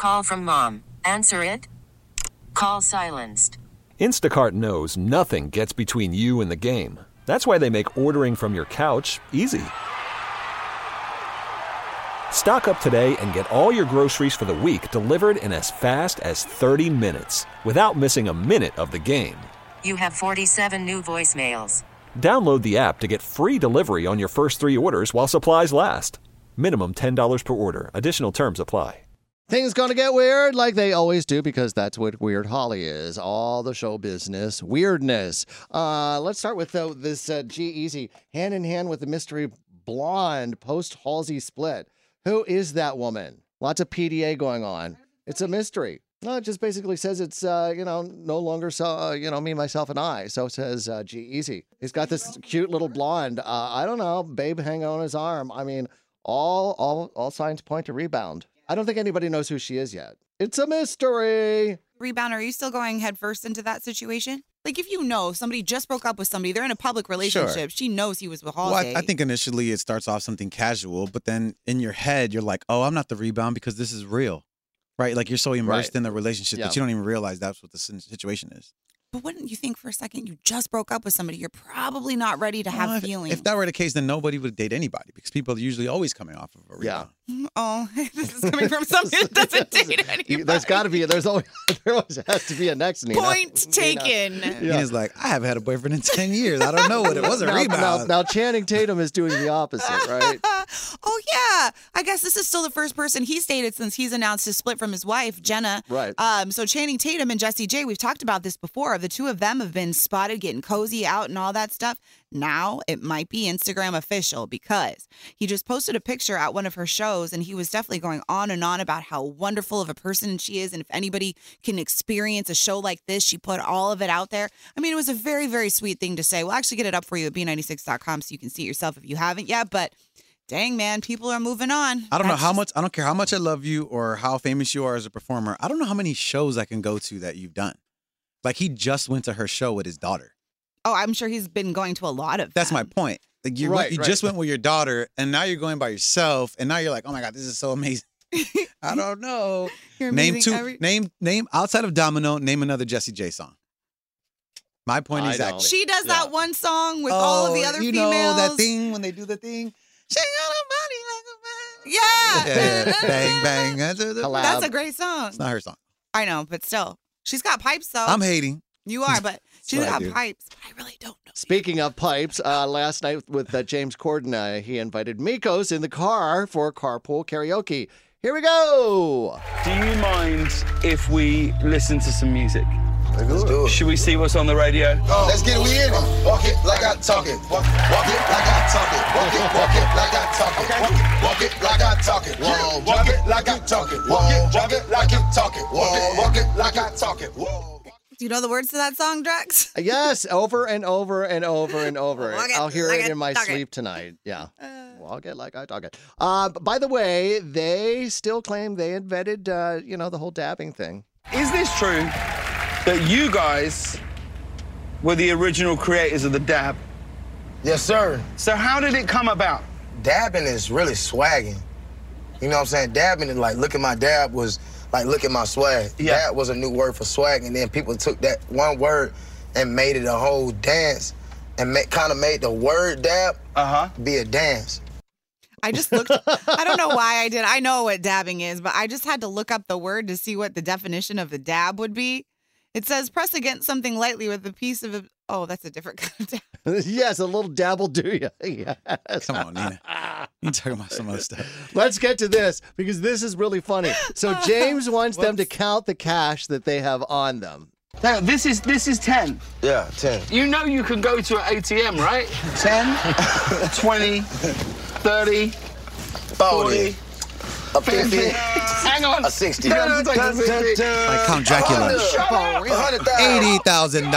Call from mom. Answer it. Call silenced. Instacart knows nothing gets between you and the game. That's why they make ordering from your couch easy. Stock up today and get all your groceries for the week delivered in as fast as 30 minutes without missing a minute of the game. You have 47 new voicemails. Download the app to get free delivery on your first 3 orders while supplies last. Minimum $10 per order. Additional terms apply. Things gonna get weird like they always do because that's what Weird Holly is. All the show business weirdness. Let's start with this G-Eazy. Hand in hand with the mystery blonde post-Halsey split. Who is that woman? Lots of PDA going on. It's a mystery. No, it just basically says it's, no longer me, myself, and I. So says G-Eazy. He's got this cute little blonde. I don't know, babe hanging on his arm. I mean, all signs point to rebound. I don't think anybody knows who she is yet. It's a mystery. Rebound, are you still going headfirst into that situation? Like, if you know somebody just broke up with somebody, they're in a public relationship. Sure. She knows he was with Halsey. Well, I think initially it starts off something casual, but then in your head, you're like, oh, I'm not the rebound because this is real. Right? Like, you're so immersed in the relationship that you don't even realize that's what the situation is. But wouldn't you think for a second you just broke up with somebody? You're probably not ready to have feelings. If that were the case, then nobody would date anybody because people are usually always coming off of a rebound. Yeah. Oh, this is coming from somebody that doesn't date anybody. There always has to be a next, Nina. Point taken. Nina's like, I haven't had a boyfriend in 10 years. I don't know what it was a rebound. Now Channing Tatum is doing the opposite, right? Oh, yeah. I guess this is still the first person he's dated since he's announced his split from his wife, Jenna. Right. So Channing Tatum and Jessie J, we've talked about this before. The two of them have been spotted getting cozy out and all that stuff. Now it might be Instagram official because he just posted a picture at one of her shows and he was definitely going on and on about how wonderful of a person she is. And if anybody can experience a show like this, she put all of it out there. I mean, it was a very, very sweet thing to say. We'll actually get it up for you at B96.com so you can see it yourself if you haven't yet. But dang, man, people are moving on. I don't care how much I love you or how famous you are as a performer. I don't know how many shows I can go to that you've done. Like, he just went to her show with his daughter. Oh, I'm sure he's been going to a lot of them. That's my point. Like, you just went with your daughter, and now you're going by yourself, and now you're like, oh my God, this is so amazing. I don't know. Name outside of Domino, name another Jessie J song. My point exactly. She does that one song with all of the other females. You know that thing when they do the thing? She got a body like a man. Yeah. Bang, bang. That's a great song. It's not her song. I know, but still. She's got pipes, though. I'm hating. You are, but she's got pipes. But I really don't know. Speaking of pipes, last night with James Corden, he invited Migos in the car for carpool karaoke. Here we go. Do you mind if we listen to some music? Let's do it. Should we see what's on the radio? Let's get it. We in it. Walk it like I talk it. Walk it like I talk it. Walk it like I talk it. Walk it like I talk it. Walk it like I talk it. Walk it like I talk it. Walk it like I talk it. Do you know the words to that song, Drex? Yes, over and over and over and over. I'll hear it in my sleep tonight. Yeah. Walk it like I talk it. By the way, they still claim they invented, the whole dabbing thing. Is this true that you guys were the original creators of the dab? Yes, sir. So how did it come about? Dabbing is really swagging. You know what I'm saying? Dabbing is like, look at my dab was like, look at my swag. Yeah. That was a new word for swag, and then people took that one word and made it a whole dance and kind of made the word dab be a dance. I just looked, I don't know why I did. I know what dabbing is, but I just had to look up the word to see what the definition of the dab would be. It says press against something lightly with a piece of oh, that's a different kind of dab. Yes, a little dabble, do you? Yes. Come on, Nina. You're talking about some other stuff. Let's get to this, because this is really funny. So James wants them to count the cash that they have on them. Now, this is 10. Yeah, 10. You know you can go to an ATM, right? 10, 20, 30, 40. A 50. Hang on. A 60. Like Count Dracula. $80,000.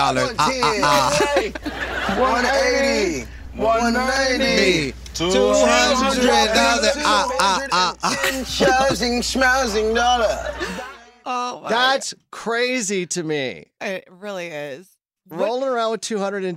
180. 190. 200,000. Schmousing dollar. Oh, my That's crazy to me. It really is. rolling around with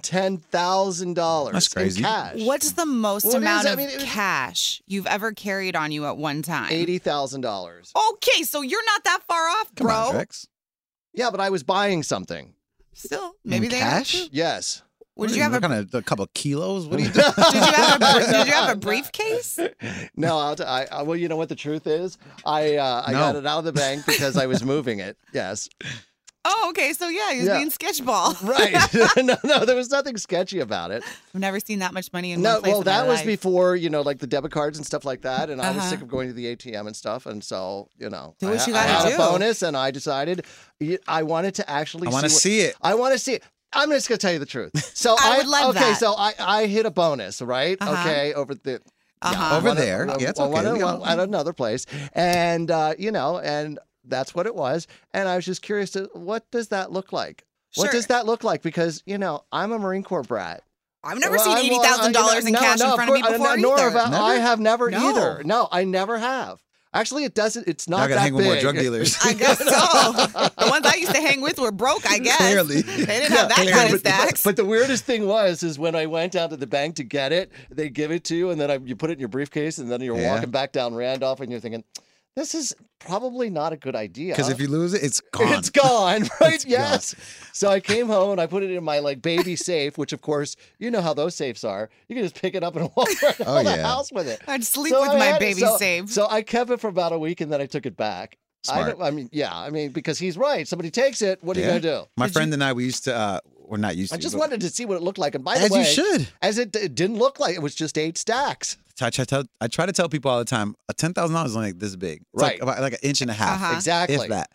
$210,000. That's crazy. In cash. What's the most amount of it was cash you've ever carried on you at one time? $80,000. Okay, so you're not that far off, bro. Come on, Drex. Yeah, but I was buying something. Still, maybe In they cash? are too. Yes. Did you have a kind of a couple of kilos? What are you doing? did you have a briefcase? No, well, you know what the truth is? I got it out of the bank because I was moving it. Yes. Oh, okay. So yeah, he was being sketchball. Right. No, there was nothing sketchy about it. I've never seen that much money in one place. Well, that was life. before, like the debit cards and stuff like that. And I was sick of going to the ATM and stuff. And so, do what you gotta I had do. a bonus, and I decided I wanted to actually I want to see it. I want to see it. I'm just going to tell you the truth. So I would love okay, that. so I hit a bonus, right? Okay, over the Over there. Yeah, it's okay. At another place. And and that's what it was. And I was just curious what does that look like? Sure. What does that look like? Because, I'm a Marine Corps brat. I've never seen $80,000 in cash in front of me before either. I have never No. either. No, I never have. Actually, it's not I gotta that hang big. with more drug dealers. I guess so. The ones I used to hang with were broke, I guess. Clearly. They didn't have that kind of stacks. But the weirdest thing is when I went down to the bank to get it, they give it to you, and then you put it in your briefcase, and then you're walking back down Randolph, and you're thinking, this is probably not a good idea. Because if you lose it, it's gone. It's gone, right? It's yes. So I came home and I put it in my baby safe, which of course, you know how those safes are. You can just pick it up and walk around the house with it. I'd sleep with my baby safe. So I kept it for about a week and then I took it back. Smart. Because he's right. Somebody takes it. What are you going to do? My friend and I, we used to, we're not used to. I just wanted to see what it looked like. And by the as way, you should. As it didn't look like it was just 8 stacks. I try to tell people all the time, $10,000 is only this big. It's right. like an inch and a half. Exactly. If that.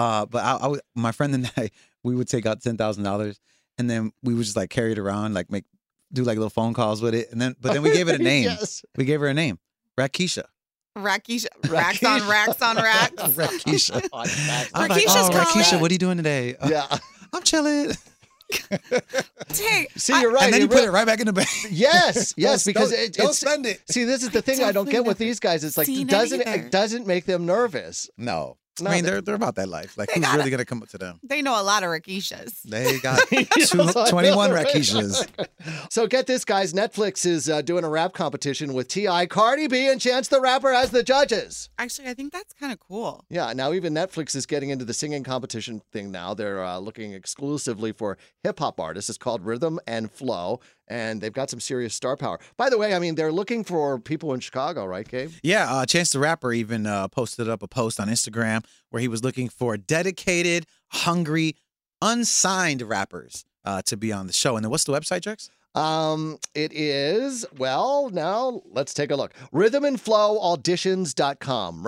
But my friend and I, we would take out $10,000 and then we would just carry it around, do little phone calls with it. But then we gave it a name. Yes. We gave her a name. Rakisha. Rakisha. Racks on racks on racks. Rakisha. Rakisha's Rakisha, what are you doing today? Yeah. I'm chilling. See, you're right. And then you put it right back in the bank. Yes, because don't spend it. See, this is the thing I don't get with these guys. It's it doesn't make them nervous. No. I mean, they're about that life. Who's really going to come up to them? They know a lot of Rakishas. They got 21 Rakishas. So get this, guys. Netflix is doing a rap competition with T.I., Cardi B, and Chance the Rapper as the judges. Actually, I think that's kind of cool. Yeah, now even Netflix is getting into the singing competition thing now. They're looking exclusively for hip-hop artists. It's called Rhythm and Flow, and they've got some serious star power. By the way, they're looking for people in Chicago, right, Gabe? Yeah, Chance the Rapper even posted up a post on Instagram where he was looking for dedicated, hungry, unsigned rappers to be on the show. And then what's the website, Drex? It is, now let's take a look. Rhythmandflowauditions.com.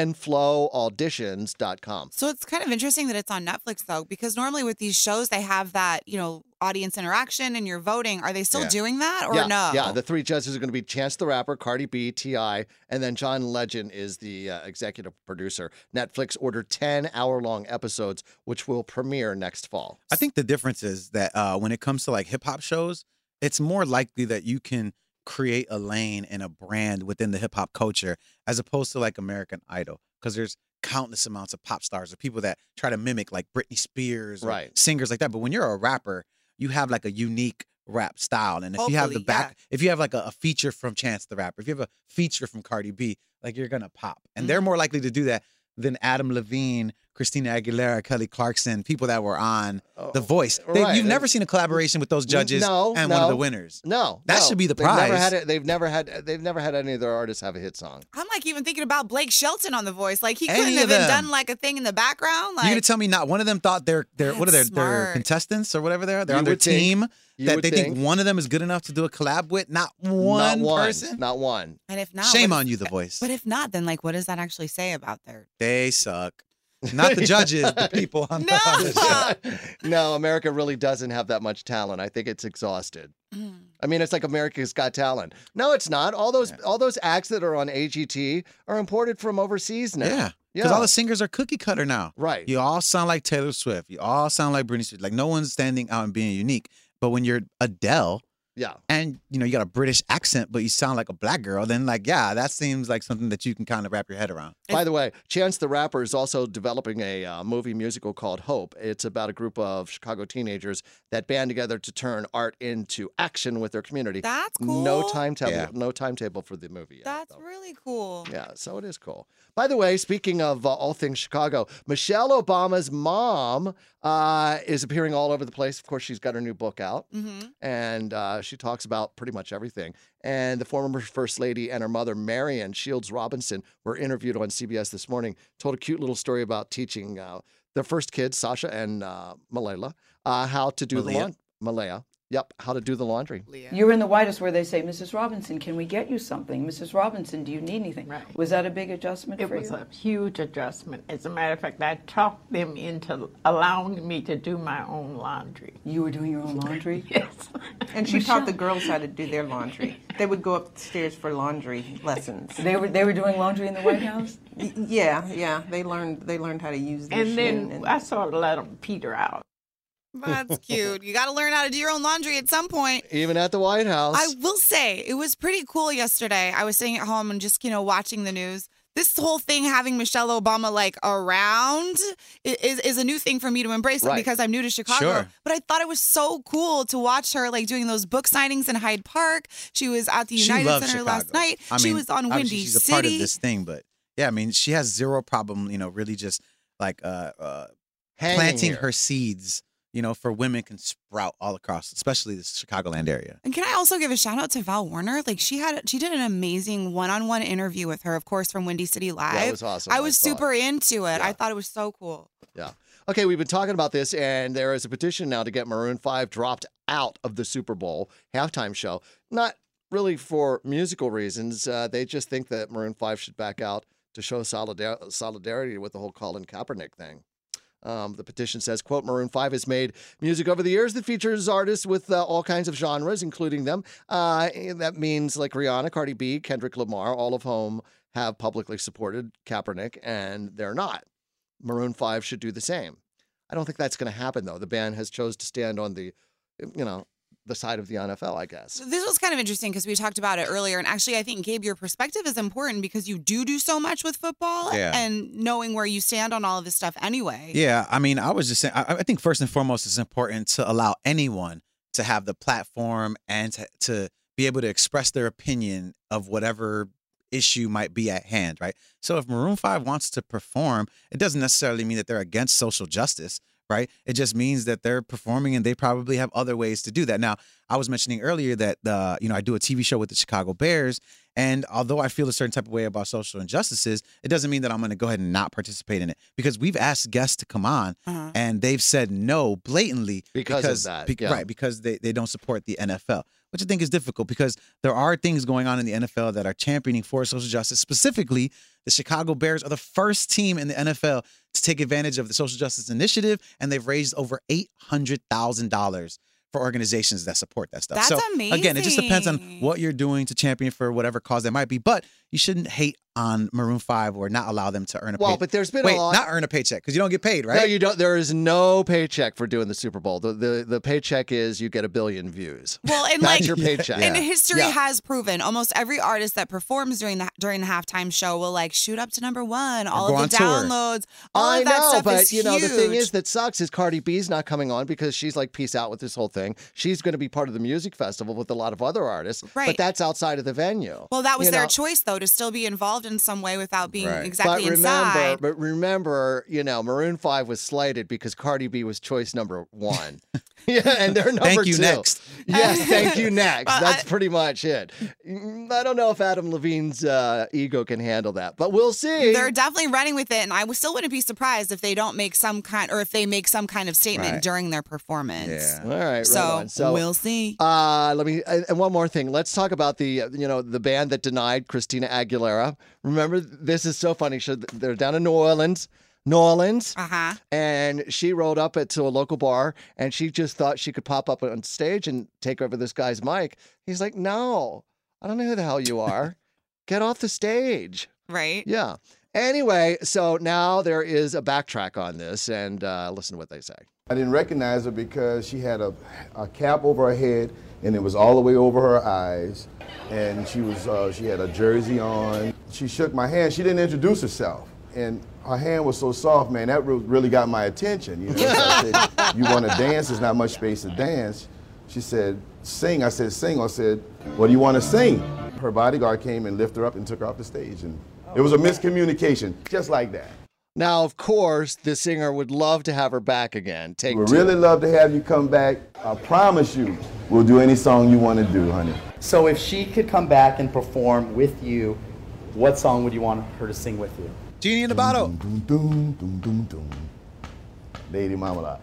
Rhythmandflowauditions.com. So it's kind of interesting that it's on Netflix, though, because normally with these shows, they have that, audience interaction and you're voting. Are they still doing that or no? Yeah, the 3 judges are going to be Chance the Rapper, Cardi B, T.I., and then John Legend is the executive producer. Netflix ordered 10 hour-long episodes, which will premiere next fall. I think the difference is that when it comes to hip-hop shows, it's more likely that you can create a lane and a brand within the hip-hop culture as opposed to American Idol, because there's countless amounts of pop stars or people that try to mimic Britney Spears or singers like that. But when you're a rapper, you have a unique rap style. And if you have if you have a feature from Chance the Rapper, if you have a feature from Cardi B, you're going to pop. And they're more likely to do that than Adam Levine, Christina Aguilera, Kelly Clarkson, people that were on The Voice. You've never seen a collaboration with those judges and one of the winners. No. That should be the prize. They've never had any of their artists have a hit song. I'm even thinking about Blake Shelton on The Voice. He couldn't have done a thing in the background. You're going to tell me not one of them thought they're what are their contestants or whatever they're on their team that they think one of them is good enough to do a collab with? Not one person? Not one. And if not, shame on you, The Voice. But if not, then what does that actually say about They suck. Not the judges, the people on the show. No, America really doesn't have that much talent. I think it's exhausted. It's like America's Got Talent. No, it's not. All those acts that are on AGT are imported from overseas now. Yeah. Because all the singers are cookie cutter now. Right. You all sound like Taylor Swift. You all sound like Britney Spears. No one's standing out and being unique. But when you're Adele, Yeah. And, you got a British accent, but you sound like a black girl, then, that seems like something that you can kind of wrap your head around. By the way, Chance the Rapper is also developing a movie musical called Hope. It's about a group of Chicago teenagers that band together to turn art into action with their community. That's cool. No timetable for the movie yet. That's really cool. Yeah, so it is cool. By the way, speaking of all things Chicago, Michelle Obama's mom is appearing all over the place. Of course, she's got her new book out, and she talks about pretty much everything. And the former First Lady and her mother, Marion Shields Robinson, were interviewed on CBS this morning, told a cute little story about teaching their first kids, Sasha and Malaya, how to do the laundry. Malaya. Yep, how to do the laundry. You're in the White House where they say, Mrs. Robinson, can we get you something? Mrs. Robinson, do you need anything? Right. Was that a big adjustment for you? It was a huge adjustment. As a matter of fact, I talked them into allowing me to do my own laundry. You were doing your own laundry? Yes. And she taught the girls how to do their laundry. They would go upstairs for laundry lessons. They were doing laundry in the White House? Yeah. They learned how to use the machine. And then I sort of let them peter out. That's cute. You got to learn how to do your own laundry at some point. Even at the White House. I will say, it was pretty cool yesterday. I was sitting at home and just, watching the news. This whole thing, having Michelle Obama, around is a new thing for me to embrace because I'm new to Chicago. Sure. But I thought it was so cool to watch her, doing those book signings in Hyde Park. She was at the United Center Chicago. last night. She was on Windy City. She's a part of this thing, but, she has zero problem, really just, planting her seeds. For women can sprout all across, especially the Chicagoland area. And can I also give a shout out to Val Warner? She did an amazing one-on-one interview with her, of course, from Windy City Live. That was awesome. I was super into it. Yeah. I thought it was so cool. Yeah. Okay, we've been talking about this, and there is a petition now to get Maroon 5 dropped out of the Super Bowl halftime show. Not really for musical reasons. They just think that Maroon 5 should back out to show solidarity with the whole Colin Kaepernick thing. The petition says, quote, Maroon 5 has made music over the years that features artists with all kinds of genres, including them. That means Rihanna, Cardi B, Kendrick Lamar, all of whom have publicly supported Kaepernick, and they're not. Maroon 5 should do the same. I don't think that's going to happen, though. The band has chose to stand on the side of the NFL, I guess. This was kind of interesting because we talked about it earlier. And actually, I think, Gabe, your perspective is important because you do so much with football and knowing where you stand on all of this stuff anyway. Yeah, I was just saying, I think first and foremost, it's important to allow anyone to have the platform and to be able to express their opinion of whatever issue might be at hand, right? So if Maroon 5 wants to perform, it doesn't necessarily mean that they're against social justice, right? It just means that they're performing and they probably have other ways to do that. Now, I was mentioning earlier that, I do a TV show with the Chicago Bears. And although I feel a certain type of way about social injustices, it doesn't mean that I'm going to go ahead and not participate in it because we've asked guests to come on and they've said no blatantly because of that. Right, because they don't support the NFL, which I think is difficult because there are things going on in the NFL that are championing for social justice. Specifically, the Chicago Bears are the first team in the NFL to take advantage of the social justice initiative, and they've raised over $800,000 for organizations that support that stuff. That's so amazing. Again, it just depends on what you're doing to champion for whatever cause that might be. But you shouldn't hate on Maroon 5 or not allow them to earn a paycheck. Well, but there's been a lot. Not earn a paycheck because you don't get paid, right? No, you don't. There is no paycheck for doing the Super Bowl. The paycheck is you get 1 billion views. Well, and that's your paycheck. And history has proven almost every artist that performs during the halftime show will shoot up to #1. All of the downloads, all of that stuff is huge. The thing is that sucks is Cardi B's not coming on because she's peace out with this whole thing. She's going to be part of the music festival with a lot of other artists, but that's outside of the venue. Well, that was their choice though, to still be involved in some way without being exactly inside. But remember, Maroon 5 was slighted because Cardi B was choice #1. And they're number 2. Thank you, next. Yes, thank you, next. That's pretty much it. I don't know if Adam Levine's ego can handle that, but we'll see. They're definitely running with it, and I still wouldn't be surprised if they don't make some kind, or if they make some kind of statement during their performance. Yeah. All right. So we'll see. And one more thing. Let's talk about the band that denied Christina Aguilera. Remember, this is so funny. They're down in New Orleans. And she rolled up to a local bar, and she just thought she could pop up on stage and take over this guy's mic. He's like, no, I don't know who the hell you are. Get off the stage. Right. Yeah. Anyway, so now there is a backtrack on this, and listen to what they say. I didn't recognize her because she had a cap over her head, and it was all the way over her eyes. And she had a jersey on. She shook my hand. She didn't introduce herself. And her hand was so soft, man, that really got my attention. You know, so I said, you want to dance? There's not much space to dance. She said, sing. I said, sing. I said, what do you want to sing? Her bodyguard came and lifted her up and took her off the stage. And it was a miscommunication, just like that. Now, of course, the singer would love to have her back again. We'd really love to have you come back. I promise you, we'll do any song you want to do, honey. So if she could come back and perform with you, what song would you want her to sing with you? Genie in the Bottle. Lady Marmalade.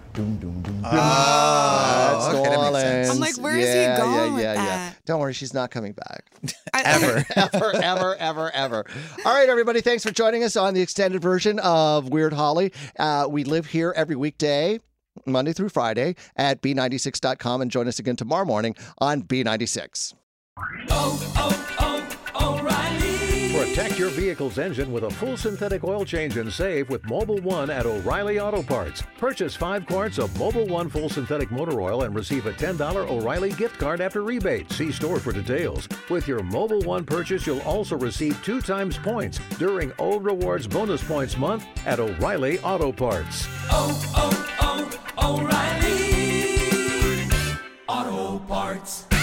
That's New Orleans. I'm like, where is he going with that? Yeah. Don't worry, she's not coming back. Ever. ever. All right, everybody, thanks for joining us on the extended version of Weird Holly. We live here every weekday, Monday through Friday, at B96.com, and join us again tomorrow morning on B96. O'Reilly. Protect your vehicle's engine with a full synthetic oil change and save with Mobil 1 at O'Reilly Auto Parts. Purchase 5 quarts of Mobil 1 full synthetic motor oil and receive a $10 O'Reilly gift card after rebate. See store for details. With your Mobil 1 purchase, you'll also receive 2 times points during O Rewards Bonus Points Month at O'Reilly Auto Parts. O'Reilly Auto Parts.